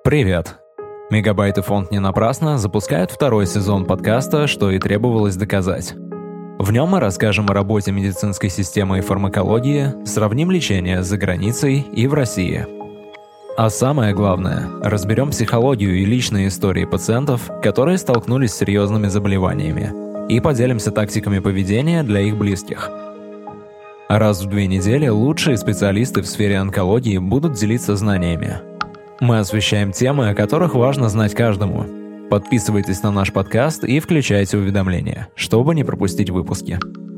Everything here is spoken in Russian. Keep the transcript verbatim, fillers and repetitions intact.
Привет! Мегабайт и Фонд не напрасно запускают второй сезон подкаста «Что и требовалось доказать». В нем мы расскажем о работе медицинской системы и фармакологии, сравним лечение за границей и в России. А самое главное, разберем психологию и личные истории пациентов, которые столкнулись с серьезными заболеваниями, и поделимся тактиками поведения для их близких. Раз в две недели лучшие специалисты в сфере онкологии будут делиться знаниями. Мы освещаем темы, о которых важно знать каждому. Подписывайтесь на наш подкаст и включайте уведомления, чтобы не пропустить выпуски.